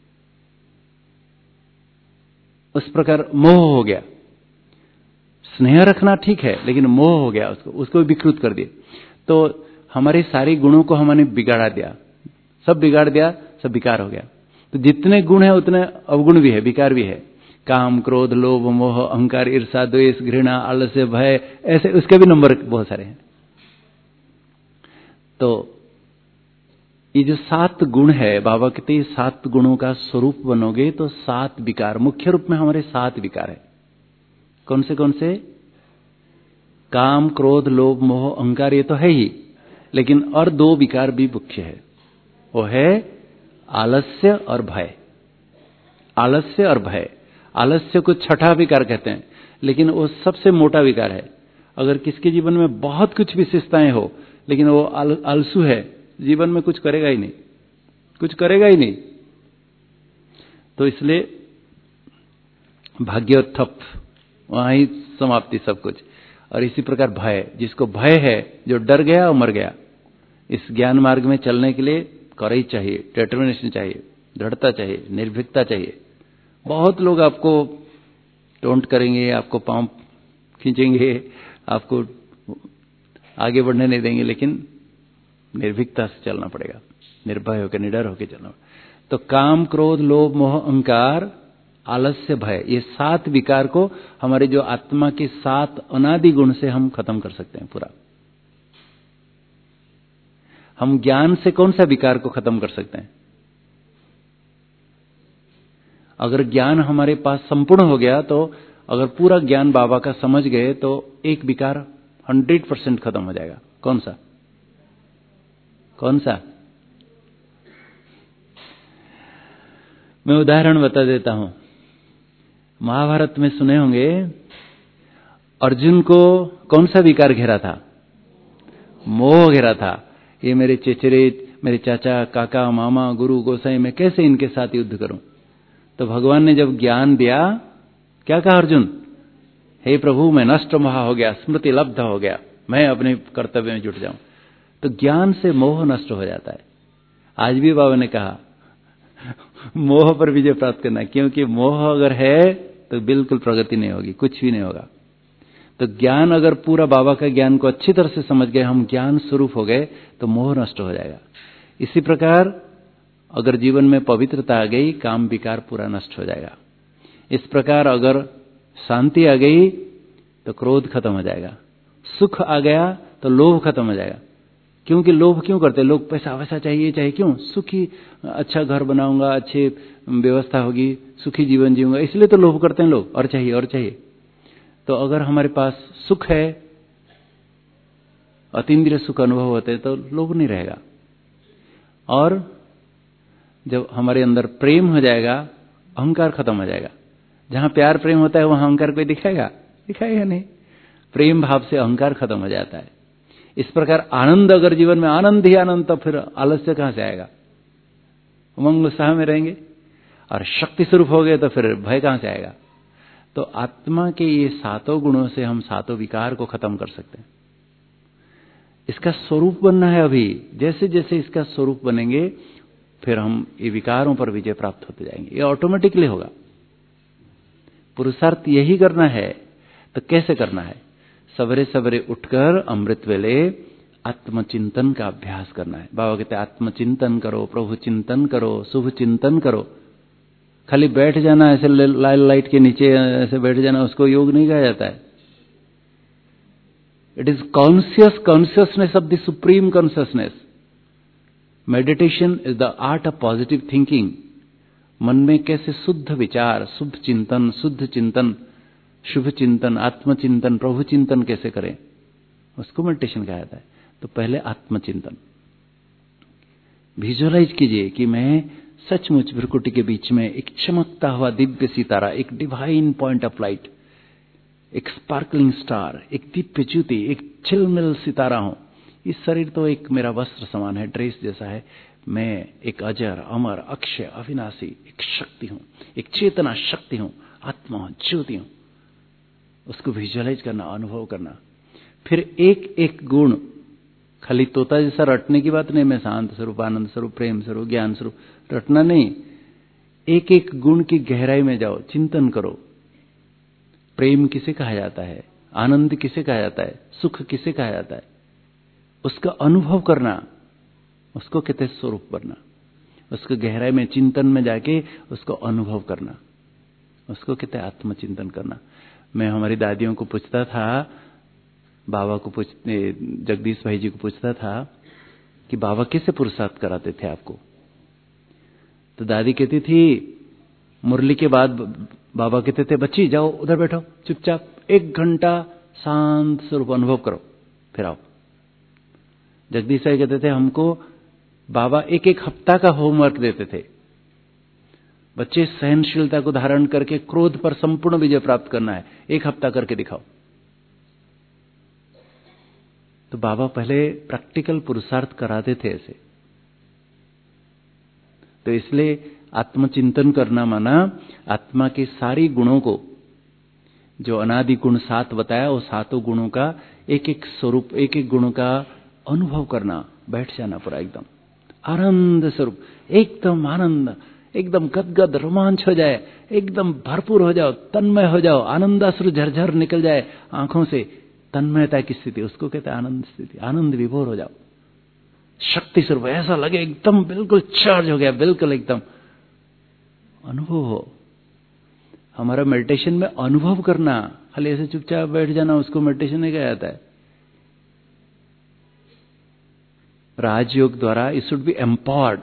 उस प्रकार मोह हो गया। स्नेह रखना ठीक है, लेकिन मोह हो गया, उसको उसको विकृत कर दिया। तो हमारे सारे गुणों को हमने बिगाड़ा दिया, सब बिगाड़ दिया, सब विकार हो गया। तो जितने गुण है उतने अवगुण भी है, विकार भी है। काम, क्रोध, लोभ, मोह, अहंकार, ईर्षा, द्वेष, घृणा, आलस्य, भय, ऐसे उसके भी नंबर बहुत सारे हैं। तो ये जो सात गुण है, बाबा कहते हैं सात गुणों का स्वरूप बनोगे तो सात विकार, मुख्य रूप में हमारे सात विकार है। कौन से कौन से? काम, क्रोध, लोभ, मोह, अहंकार, ये तो है ही, लेकिन और दो विकार भी मुख्य है, वो है आलस्य और भय। आलस्य और भय। आलस्य को छठा विकार कहते हैं, लेकिन वो सबसे मोटा विकार है। अगर किसके जीवन में बहुत कुछ विशेषताएं हो, लेकिन वो आल, आलसू है, जीवन में कुछ करेगा ही नहीं, कुछ करेगा ही नहीं। तो इसलिए भाग्य और ठप, वहां ही समाप्ति सब कुछ। और इसी प्रकार भय, जिसको भय है, जो डर गया और मर गया। इस ज्ञान मार्ग में चलने के लिए करेज चाहिए, डिटर्मिनेशन चाहिए, दृढ़ता चाहिए, निर्भीकता चाहिए। बहुत लोग आपको टोंट करेंगे, आपको पांव खींचेंगे, आपको आगे बढ़ने नहीं देंगे, लेकिन निर्भीकता से चलना पड़ेगा, निर्भय होकर, निडर होकर चलना। तो काम, क्रोध, लोभ, मोह, अहंकार, आलस्य, भय, ये सात विकार को हमारे जो आत्मा के सात अनादि गुण से हम खत्म कर सकते हैं पूरा। हम ज्ञान से कौन सा विकार को खत्म कर सकते हैं? अगर ज्ञान हमारे पास संपूर्ण हो गया, तो अगर पूरा ज्ञान बाबा का समझ गए तो एक विकार हंड्रेड परसेंट खत्म हो जाएगा। कौन सा? कौन सा? मैं उदाहरण बता देता हूं। महाभारत में सुने होंगे, अर्जुन को कौन सा विकार घेरा था? मोह घेरा था। ये मेरे चेचरे, मेरे चाचा, काका, मामा, गुरु, गोसाई, मैं कैसे इनके साथ युद्ध करूं? तो भगवान ने जब ज्ञान दिया, क्या कहा अर्जुन? हे प्रभु, मैं नष्ट महा हो गया, स्मृति लब्ध हो गया, मैं अपने कर्तव्य में जुट जाऊं। तो ज्ञान से मोह नष्ट हो जाता है। आज भी बाबा ने कहा मोह पर विजय प्राप्त करना, क्योंकि मोह अगर है तो बिल्कुल प्रगति नहीं होगी, कुछ भी नहीं होगा। तो ज्ञान अगर पूरा बाबा का ज्ञान को अच्छी तरह से समझ गए, हम ज्ञान स्वरूप हो गए, तो मोह नष्ट हो जाएगा। इसी प्रकार अगर जीवन में पवित्रता आ गई, काम विकार पूरा नष्ट हो जाएगा। इस प्रकार अगर शांति आ गई तो क्रोध खत्म हो जाएगा, सुख आ गया तो लोभ खत्म हो जाएगा। क्योंकि लोभ क्यों करते हैं लोग? पैसा वैसा चाहिए चाहिए, क्यों? सुखी, अच्छा घर बनाऊंगा, अच्छी व्यवस्था होगी, सुखी जीवन जीऊंगा, इसलिए तो लोभ करते हैं लोग, और चाहिए और चाहिए। तो अगर हमारे पास सुख है, अतीन्द्रिय सुख अनुभव होते हैं, तो लोभ नहीं रहेगा। और जब हमारे अंदर प्रेम हो जाएगा, अहंकार खत्म हो जाएगा। जहां प्यार प्रेम होता है वहां अहंकार कोई दिखाएगा? दिखाएगा नहीं। प्रेम भाव से अहंकार खत्म हो जाता है। इस प्रकार आनंद, अगर जीवन में आनंद ही आनंद, तो फिर आलस्य कहां से आएगा? उमंग उत्साह में रहेंगे। और शक्ति स्वरूप हो गए तो फिर भय कहां से आएगा? तो आत्मा के ये सातों गुणों से हम सातों विकार को खत्म कर सकते हैं। इसका स्वरूप बनना है अभी। जैसे जैसे इसका स्वरूप बनेंगे, फिर हम ये विकारों पर विजय प्राप्त होते जाएंगे। ये ऑटोमेटिकली होगा। पुरुषार्थ यही करना है। तो कैसे करना है? सवेरे सवेरे उठकर अमृत वेले आत्मचिंतन का अभ्यास करना है। बाबा कहते हैं आत्मचिंतन करो, प्रभु चिंतन करो, शुभ चिंतन करो। खाली बैठ जाना, ऐसे लाल लाइट के नीचे ऐसे बैठ जाना, उसको योग नहीं कहा जाता है। It is conscious consciousness of the supreme consciousness. Meditation is the art of positive thinking. मन में कैसे शुद्ध विचार, शुभ चिंतन, शुद्ध चिंतन, शुभ चिंतन, आत्मचिंतन, प्रभु चिंतन कैसे करें, उसको मेडिटेशन कहा जाता है। तो पहले आत्मचिंतन विजुअलाइज कीजिए कि मैं सचमुच भ्रुकुटी के बीच में एक चमकता हुआ दिव्य सितारा, एक डिवाइन पॉइंट ऑफ लाइट, एक स्पार्कलिंग स्टार, एक दिव्य ज्योति, एक चिलमिल सितारा हूं। इस शरीर तो एक मेरा वस्त्र समान है, ड्रेस जैसा है। मैं एक अजर, अमर, अक्षय, अविनाशी एक शक्ति हूं, एक चेतना शक्ति हूं, आत्मा हूं, ज्योति हूं। उसको विजुअलाइज करना, अनुभव करना। फिर एक एक गुण, खाली तोता जैसा रटने की बात नहीं, मैं शांत स्वरूप, आनंद स्वरूप, प्रेम स्वरूप, ज्ञान स्वरूप रटना नहीं। एक एक गुण की गहराई में जाओ, चिंतन करो। प्रेम किसे कहा जाता है? आनंद किसे कहा जाता है? सुख किसे कहा जाता है? उसका अनुभव करना, उसको कहते हैं स्वरूप बनना। उसको गहराई में चिंतन में जाके उसको अनुभव करना, उसको कहते हैं आत्मचिंतन करना। मैं हमारी दादियों को पूछता था, बाबा को पूछते, जगदीश भाई जी को पूछता था कि बाबा कैसे पुरुषार्थ कराते थे आपको? तो दादी कहती थी, मुरली के बाद बाबा कहते थे, बच्ची जाओ उधर बैठो, चुपचाप एक घंटा शांत स्वरूप अनुभव करो, फिर आओ। जगदीश भाई कहते थे, हमको बाबा एक एक हफ्ता का होमवर्क देते थे। बच्चे सहनशीलता को धारण करके क्रोध पर संपूर्ण विजय प्राप्त करना है, एक हफ्ता करके दिखाओ। तो बाबा पहले प्रैक्टिकल पुरुषार्थ कराते थे ऐसे। तो इसलिए आत्मचिंतन करना माना आत्मा के सारी गुणों को, जो अनादि गुण सात बताया, वो सातों गुणों का एक एक स्वरूप, एक एक गुणों का अनुभव करना, बैठ जाना पूरा एकदम आनंद स्वरूप, एकदम आनंद, एकदम गदगद रोमांच हो जाए, एकदम भरपूर हो जाओ, तन्मय हो जाओ, आनंदाश्रु झरझर निकल जाए आंखों से, तन्मयता की स्थिति, उसको कहते हैं आनंद स्थिति। आनंद विभोर हो जाओ, शक्ति स्वरूप, ऐसा लगे एकदम बिल्कुल चार्ज हो गया, बिल्कुल एकदम अनुभव हो। हमारा मेडिटेशन में अनुभव करना, खाली ऐसे चुपचाप बैठ जाना, उसको मेडिटेशन नहीं कहा जाता है। राजयोग द्वारा it should be empowered.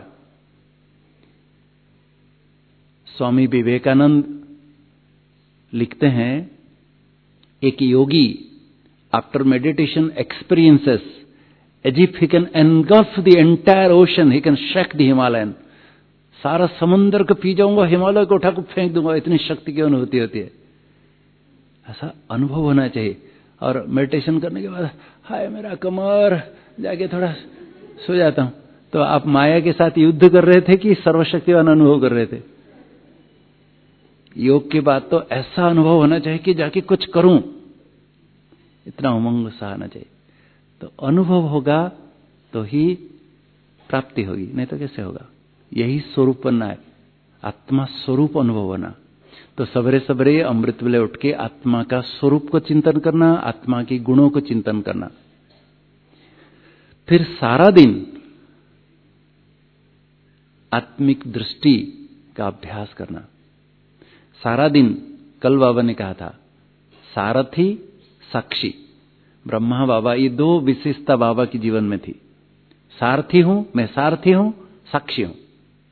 Swami Vivekananda लिखते हैं, एक yogi after meditation experiences as if he can engulf the entire ocean, he can shake the Himalayan. सारा समुद्र को पी जाऊंगा, हिमालय को उठाकर फेंक दूंगा, इतनी शक्ति की अनुभूति होती है। ऐसा अनुभव होना चाहिए। और मेडिटेशन करने के बाद हाय मेरा कमर, जाके थोड़ा सो जाता हूं। तो आप माया के साथ युद्ध कर रहे थे कि सर्वशक्तिवान अनुभव कर रहे थे? योग की बात तो ऐसा अनुभव होना चाहिए कि जाके कुछ करूं, इतना उमंग सा आना चाहिए। तो अनुभव होगा तो ही प्राप्ति होगी, नहीं तो कैसे होगा? यही स्वरूप बनना है, आत्मा स्वरूप अनुभव होना। तो सवेरे सवेरे अमृत वेले उठ के आत्मा का स्वरूप को चिंतन करना, आत्मा के गुणों को चिंतन करना। फिर सारा दिन आत्मिक दृष्टि का अभ्यास करना। सारा दिन, कल बाबा ने कहा था, सारथी साक्षी, ब्रह्मा बाबा, ये दो विशेषता बाबा की जीवन में थी। सारथी हूं, मैं सारथी हूं, साक्षी हूं।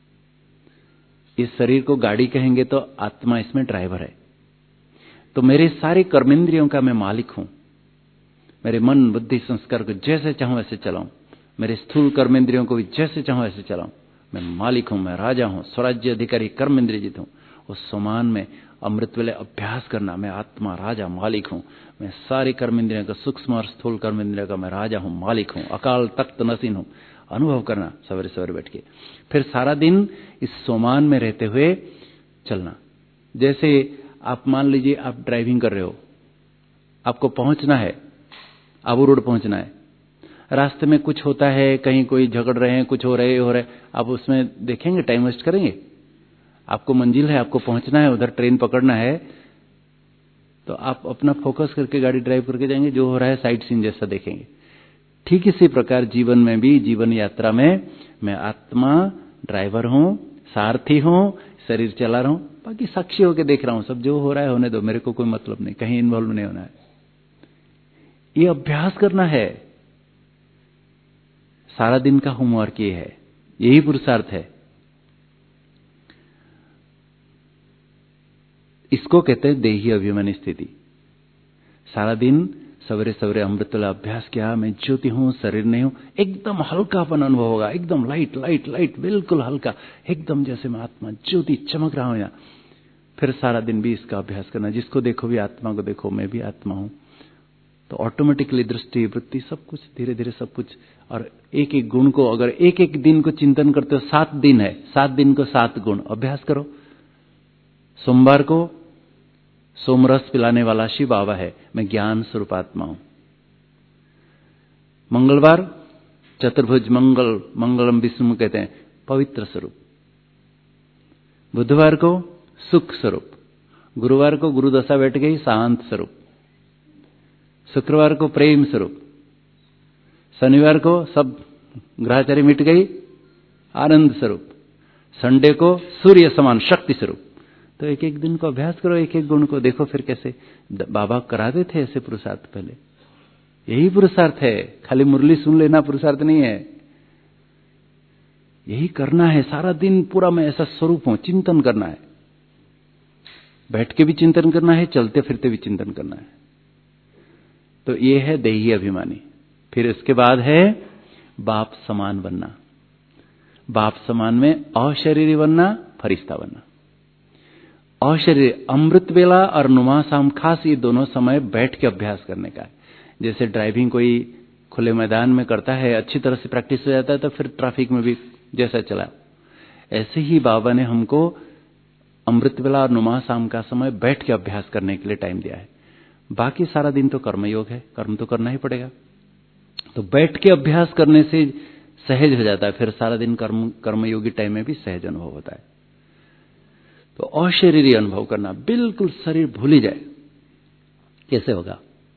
इस शरीर को गाड़ी कहेंगे तो आत्मा इसमें ड्राइवर है। तो मेरे सारे कर्मेंद्रियों का मैं मालिक हूं। मेरे मन बुद्धि संस्कार को जैसे चाहूं वैसे चलाऊं, मेरे स्थूल कर्मेंद्रियों को भी जैसे चाहूं वैसे चलाऊं। मैं मालिक हूं, मैं राजा हूं, स्वराज्य अधिकारी, कर्मेंद्रिय जित हूं। उस समान में अमृत वेले अभ्यास करना, मैं आत्मा राजा मालिक हूं। मैं सारी कर्मेंद्रियों का, सूक्ष्म और स्थूल कर्मेंद्रियों का मैं राजा हूं, मालिक हूं, अकाल तख्त नसीन हूं। अनुभव करना सवेरे सवेरे बैठ के, फिर सारा दिन इस सोमान में रहते हुए चलना। जैसे आप मान लीजिए आप ड्राइविंग कर रहे हो, आपको पहुंचना है, आबू रोड पहुंचना है। रास्ते में कुछ होता है, कहीं कोई झगड़ रहे हैं, कुछ हो रहे हो रहे, आप उसमें देखेंगे, टाइम वेस्ट करेंगे? आपको मंजिल है, आपको पहुंचना है, उधर ट्रेन पकड़ना है, तो आप अपना फोकस करके गाड़ी ड्राइव करके जाएंगे, जो हो रहा है साइड सीन जैसा देखेंगे। ठीक इसी प्रकार जीवन में भी, जीवन यात्रा में मैं आत्मा ड्राइवर हूं, सारथी हूं, शरीर चला रहा हूं, बाकी साक्षी होकर देख रहा हूं। सब जो हो रहा है होने दो, मेरे को कोई मतलब नहीं, कहीं इन्वॉल्व नहीं होना है। ये अभ्यास करना है। सारा दिन का होमवर्क ये है, यही पुरुषार्थ है। इसको कहते हैं देही अभिमानी स्थिति। सारा दिन सवेरे सवेरे अमृत वाला अभ्यास किया, मैं ज्योति हूं, शरीर नहीं हूं, एकदम हल्कापन अनुभव होगा, एकदम लाइट लाइट लाइट, बिल्कुल हल्का, एकदम जैसे मैं आत्मा ज्योति चमक रहा हूं यहाँ। फिर सारा दिन भी इसका अभ्यास करना, जिसको देखो भी आत्मा को देखो, मैं भी आत्मा हूं। तो ऑटोमेटिकली दृष्टि वृत्ति सब कुछ धीरे धीरे सब कुछ, और एक एक गुण को अगर एक एक दिन को चिंतन करते हो, सात दिन है, सात दिन को सात गुण अभ्यास करो। सोमवार को सोमरस पिलाने वाला शिव बाबा है, मैं ज्ञान स्वरूप आत्मा हूं। मंगलवार चतुर्भुज मंगल, मंगलम विष्णु कहते हैं, पवित्र स्वरूप। बुधवार को सुख स्वरूप, गुरुवार को गुरु दशा बैठ गई, शांत स्वरूप। शुक्रवार को प्रेम स्वरूप, शनिवार को सब ग्रहचारी मिट गई, आनंद स्वरूप। संडे को सूर्य समान शक्ति स्वरूप। तो एक एक दिन को अभ्यास करो, एक एक गुण को देखो, फिर कैसे बाबा कराते थे ऐसे पुरुषार्थ। पहले यही पुरुषार्थ है, खाली मुरली सुन लेना पुरुषार्थ नहीं है, यही करना है। सारा दिन पूरा मैं ऐसा स्वरूप हूं, चिंतन करना है, बैठ के भी चिंतन करना है, चलते फिरते भी चिंतन करना है। तो ये है देही अभिमानी। फिर इसके बाद है बाप समान बनना। बाप समान में अशरीरी बनना, फरिश्ता बनना। अशरीर अमृत वेला और नुमासाम, खास ये दोनों समय बैठ के अभ्यास करने का है। जैसे ड्राइविंग कोई खुले मैदान में करता है, अच्छी तरह से प्रैक्टिस हो जाता है, तो फिर ट्रैफिक में भी जैसा चला, ऐसे ही बाबा ने हमको अमृत वेला और नुमासाम का समय बैठ के अभ्यास करने के लिए टाइम दिया है। बाकी सारा दिन तो कर्मयोग है, कर्म तो करना ही पड़ेगा। तो बैठ के अभ्यास करने से सहज हो जाता है, फिर सारा दिन कर्म कर्मयोगी टाइम में भी सहज अनुभव होता है। तो अशरीरी अनुभव करना, बिल्कुल शरीर भूल ही जाए। कैसे होगा?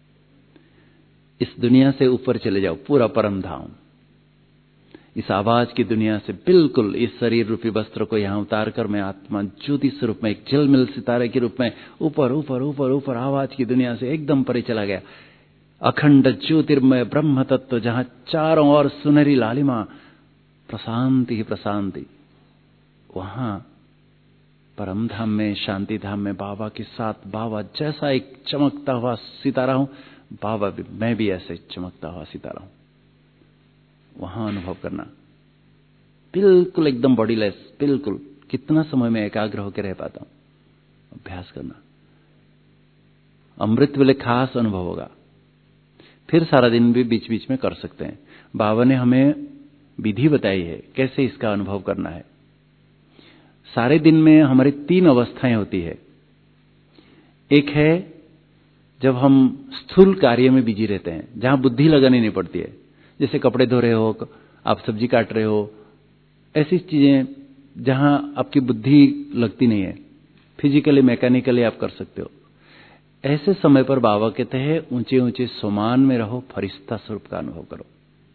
इस दुनिया से ऊपर चले जाओ, पूरा परम धाम, इस आवाज की दुनिया से बिल्कुल इस शरीर रूपी वस्त्र को यहां उतार कर मैं आत्मा ज्योति स्वरूप में एक झिलमिल सितारे के रूप में ऊपर ऊपर ऊपर ऊपर आवाज की दुनिया से एकदम परे चला गया। अखंड ज्योतिर्मय ब्रह्म तत्व, जहां चारों ओर सुनहरी लालिमा, प्रशांति ही प्रशांति, वहां परम धाम में, शांति धाम में बाबा के साथ, बाबा जैसा एक चमकता हुआ सितारा हूं, बाबा भी, मैं भी ऐसे चमकता हुआ सितारा हूं। वहां अनुभव करना, बिल्कुल एकदम बॉडीलेस, बिल्कुल। कितना समय में एकाग्र होकर रह पाता हूं? अभ्यास करना, अमृत वेले खास अनुभव होगा। फिर सारा दिन भी बीच बीच में कर सकते हैं। बाबा ने हमें विधि बताई है कैसे इसका अनुभव करना है। सारे दिन में हमारी तीन अवस्थाएं होती है। एक है जब हम स्थूल कार्य में बिजी रहते हैं, जहां बुद्धि लगानी नहीं पड़ती है, जैसे कपड़े धो रहे हो, आप सब्जी काट रहे हो, ऐसी चीजें जहां आपकी बुद्धि लगती नहीं है, फिजिकली मैकेनिकली आप कर सकते हो। ऐसे समय पर बाबा कहते हैं ऊंचे ऊंचे सोमान में रहो, फरिश्ता स्वरूप का अनुभव करो।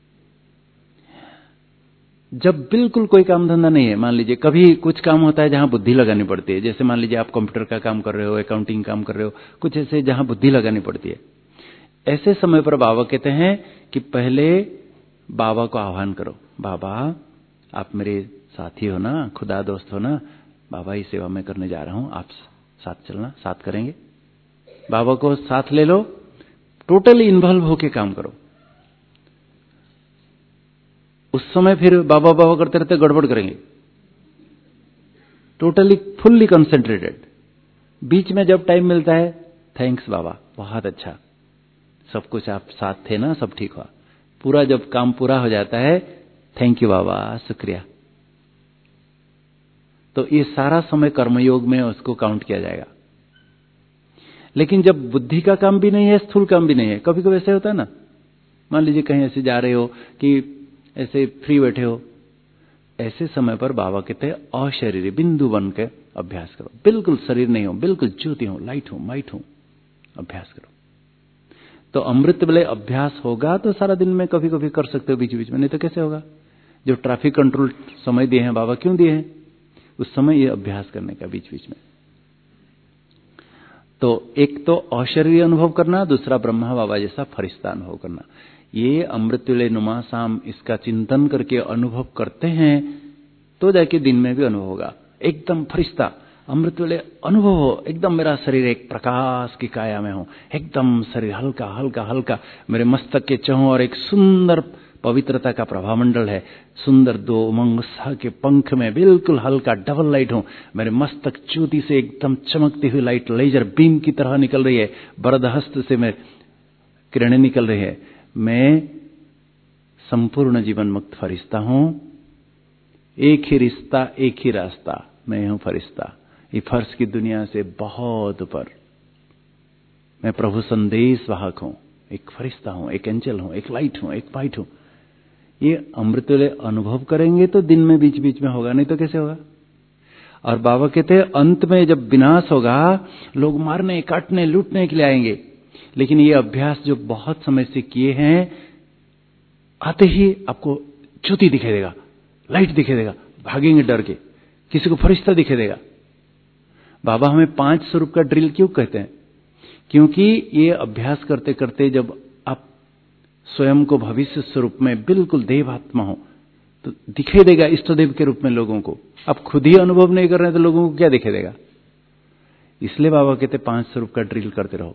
जब बिल्कुल कोई काम धंधा नहीं है, मान लीजिए कभी कुछ काम होता है जहां बुद्धि लगानी पड़ती है, जैसे मान लीजिए आप कंप्यूटर का काम कर रहे हो, अकाउंटिंग काम कर रहे हो, कुछ ऐसे जहां बुद्धि लगानी पड़ती है, ऐसे समय पर बाबा कहते हैं कि पहले बाबा को आह्वान करो, बाबा आप मेरे साथी हो ना, खुदा दोस्त हो ना, बाबा ही सेवा में करने जा रहा हूं, आप साथ चलना, साथ करेंगे। बाबा को साथ ले लो, टोटली इन्वॉल्व होके काम करो। उस समय फिर बाबा बाबा करते रहते गड़बड़ करेंगे, टोटली फुल्ली कंसेंट्रेटेड। बीच में जब टाइम मिलता है, थैंक्स बाबा, बहुत अच्छा, सब कुछ आप साथ थे ना, सब ठीक हुआ। पूरा जब काम पूरा हो जाता है, थैंक यू बाबा, शुक्रिया। तो ये सारा समय कर्मयोग में उसको काउंट किया जाएगा। लेकिन जब बुद्धि का काम भी नहीं है, स्थूल काम भी नहीं है, कभी कभी ऐसे होता है ना, मान लीजिए कहीं ऐसे जा रहे हो कि ऐसे फ्री बैठे हो, ऐसे समय पर बाबा कहते हैं अशरीरी बिंदु बन के अभ्यास करो, बिल्कुल शरीर नहीं हो, बिल्कुल ज्योति हो, लाइट हो, माइट हो, अभ्यास करो। तो अमृत वेले अभ्यास होगा तो सारा दिन में कभी कभी कर सकते हो बीच बीच में, नहीं तो कैसे होगा। जो ट्रैफिक कंट्रोल समय दिए हैं बाबा, क्यों दिए हैं, उस समय ये अभ्यास करने का बीच बीच में। तो एक तो अशरीरी अनुभव करना, दूसरा ब्रह्मा बाबा जैसा फरिश्ता अनुभव करना। ये अमृतवेले नुमा शाम इसका चिंतन करके अनुभव करते हैं तो जाके दिन में भी अनुभव होगा। एकदम फरिश्ता अमृतवेले अनुभव हो, एकदम मेरा शरीर एक प्रकाश की काया में हो, एकदम शरीर हल्का हल्का हल्का, मेरे मस्तक के चहों और एक सुंदर पवित्रता का प्रभामंडल है, सुंदर दो उमंग उत्साह के पंख में बिल्कुल हल्का डबल लाइट हो, मेरे मस्तक ज्योति से एकदम चमकती हुई लाइट लेजर बीम की तरह निकल रही है, बरदहस्त से मैं किरणें निकल रही है। मैं संपूर्ण जीवन मुक्त फरिश्ता हूं, एक ही रिश्ता एक ही रास्ता, मैं हूं फरिश्ता, ये फर्श की दुनिया से बहुत ऊपर। मैं प्रभु संदेश वाहक हूं, एक फरिश्ता हूं, एक एंजल हूं, एक लाइट हूं, एक वाइट हूं। ये अमृतवेले अनुभव करेंगे तो दिन में बीच बीच में होगा, नहीं तो कैसे होगा। और बाबा कहते हैं अंत में जब विनाश होगा, लोग मारने काटने लूटने के लिए आएंगे, लेकिन ये अभ्यास जो बहुत समय से किए हैं, आते ही आपको ज्योति दिखाई देगा, लाइट दिखाई देगा, भागेंगे डर के, किसी को फरिश्ता दिखाई देगा। बाबा हमें पांच स्वरूप का ड्रिल क्यों कहते हैं, क्योंकि ये अभ्यास करते करते जब आप स्वयं को भविष्य स्वरूप में बिल्कुल देवात्मा हो तो दिखाई देगा इष्ट देव के रूप में लोगों को। आप खुद ही अनुभव नहीं कर रहे हैं तो लोगों को क्या दिखाई देगा। इसलिए बाबा कहते पांच स्वरूप का ड्रिल करते रहो,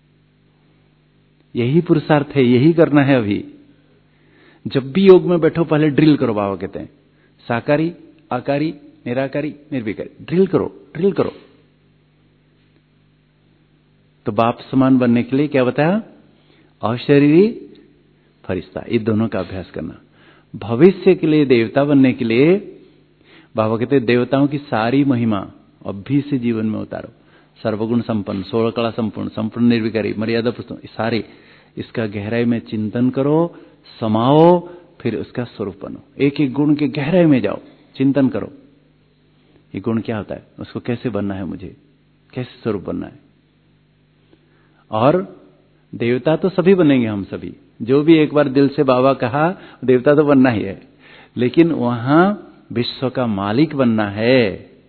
यही पुरुषार्थ है, यही करना है। अभी जब भी योग में बैठो पहले ड्रिल करो, बाबा कहते हैं साकारी आकारी निराकारी निर्विकारी, ड्रिल करो ड्रिल करो। तो बाप समान बनने के लिए क्या बताया, अशरीरी फरिश्ता, ये दोनों का अभ्यास करना। भविष्य के लिए देवता बनने के लिए बाबा कहते हैं देवताओं की सारी महिमा अभी से जीवन में उतारो, सर्वगुण संपन्न, सोलह कला संपूर्ण, संपूर्ण निर्विकारी, मर्यादा पुरुषोत्तम, सारे इसका गहराई में चिंतन करो, समाओ, फिर उसका स्वरूप बनो। एक एक गुण के गहराई में जाओ, चिंतन करो ये गुण क्या होता है, उसको कैसे बनना है, मुझे कैसे स्वरूप बनना है। और देवता तो सभी बनेंगे, हम सभी जो भी एक बार दिल से बाबा कहा देवता तो बनना ही है, लेकिन वहां विश्व का मालिक बनना है।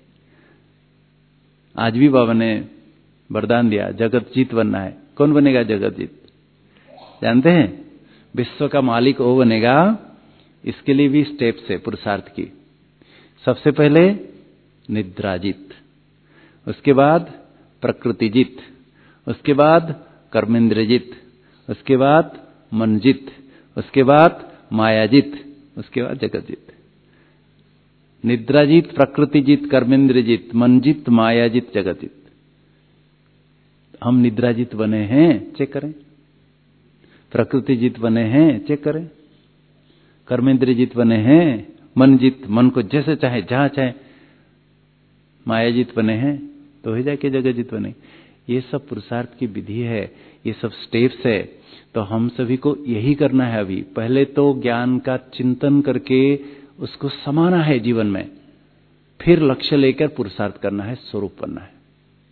आज भी बाबा ने वरदान दिया जगत जीत बनना है। कौन बनेगा जगत जीत, जानते हैं, विश्व का मालिक वो बनेगा। इसके लिए भी स्टेप्स है पुरुषार्थ की। सबसे पहले निद्राजित, उसके बाद प्रकृतिजित, उसके बाद कर्मेंद्रजित, उसके बाद मनजित, उसके बाद मायाजित, उसके बाद जगतजित। निद्राजित, प्रकृतिजित, कर्मेंद्रजित, मनजित, मायाजित, जगतजित। हम निद्राजित बने हैं, चेक करें। प्रकृतिजित बने हैं, चेक करें। कर्मेंद्रजित बने हैं, मनजित, मन को जैसे चाहे जहां चाहे। मायाजित बने हैं तो ही जाके जगतजित बने। ये सब पुरुषार्थ की विधि है, ये सब स्टेप्स है। तो हम सभी को यही करना है। अभी पहले तो ज्ञान का चिंतन करके उसको समाना है जीवन में, फिर लक्ष्य लेकर पुरुषार्थ करना है, स्वरूप बनना है।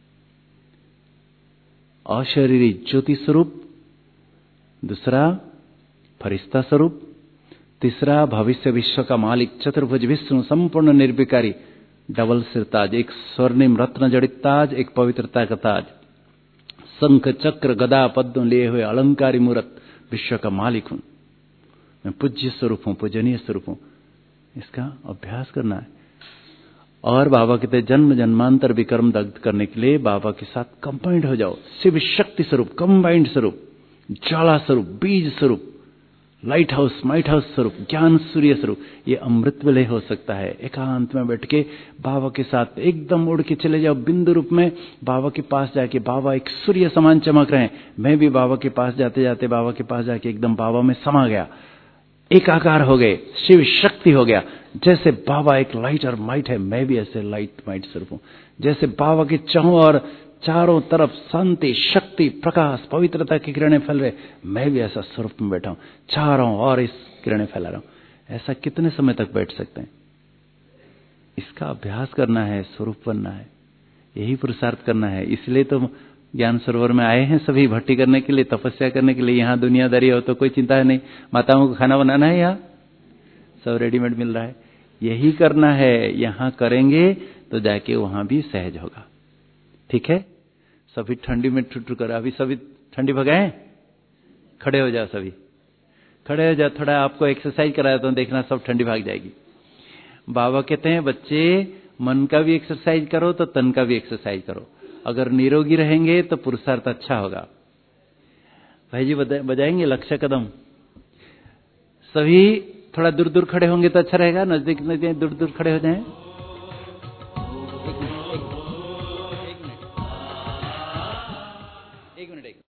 अशरीरी ज्योति स्वरूप, दूसरा फरिश्ता स्वरूप, तीसरा भविष्य विश्व का मालिक चतुर्भुज विष्णु संपूर्ण निर्विकारी, डबल सिर ताज, एक स्वर्णिम रत्न जड़ित ताज, एक पवित्रता का ताज, शंख चक्र गदा पद्म लिए हुए अलंकारी मूर्त विश्व का मालिक हूं, मैं पूज्य स्वरूप हूं, पूजनीय स्वरूप हूं। इसका अभ्यास करना है। और बाबा कहते जन्म जन्मांतर विक्रम दग्ध करने के लिए बाबा के साथ कंबाइंड हो जाओ। शिव शक्ति स्वरूप, कंबाइंड स्वरूप, ज्वाला स्वरूप, बीज स्वरूप, लाइट हाउस माइट हाउस स्वरूप, ज्ञान सूर्य स्वरूप। ये अमृत विलय हो सकता है। एकांत में बैठ के बाबा के साथ एकदम उड़ के चले जाओ बिंदु रूप में, बाबा के पास जाके बाबा एक सूर्य समान चमक रहे हैं, मैं भी बाबा के पास जाते जाते बाबा के पास जाके एकदम बाबा में समा गया, एकाकार हो गए, शिव शक्ति हो गया। जैसे बाबा एक लाइट और माइट है, मैं भी ऐसे लाइट माइट स्वरूप हूं। जैसे बाबा के चारों और चारों तरफ शांति, शक्ति, प्रकाश, पवित्रता की किरणें फैल रहे, मैं भी ऐसा स्वरूप में बैठा हूं, चारों और इस किरणें फैला रहा हूं। ऐसा कितने समय तक बैठ सकते हैं? इसका अभ्यास करना है, स्वरूप बनना है, यही पुरुषार्थ करना है। इसलिए तो ज्ञान सरोवर में आए हैं सभी, भट्टी करने के लिए, तपस्या करने के लिए। यहाँ दुनियादारी हो तो कोई चिंता है नहीं, माताओं को खाना बनाना है, यहाँ सब रेडीमेड मिल रहा है। यही करना है, यहाँ करेंगे तो जाके वहां भी सहज होगा। ठीक है? सभी ठंडी में ठुठु कर, अभी सभी ठंडी भगाए, खड़े हो जाओ, सभी खड़े हो जाओ। थोड़ा आपको एक्सरसाइज कराया तो देखना सब ठंडी भाग जाएगी। बाबा कहते हैं बच्चे मन का भी एक्सरसाइज करो तो तन का भी एक्सरसाइज करो। अगर निरोगी रहेंगे तो पुरुषार्थ अच्छा होगा। भाई जी बजाएंगे लक्ष्य कदम। सभी थोड़ा दूर दूर खड़े होंगे तो अच्छा रहेगा, नजदीक नजदीक दूर दूर खड़े हो जाएं।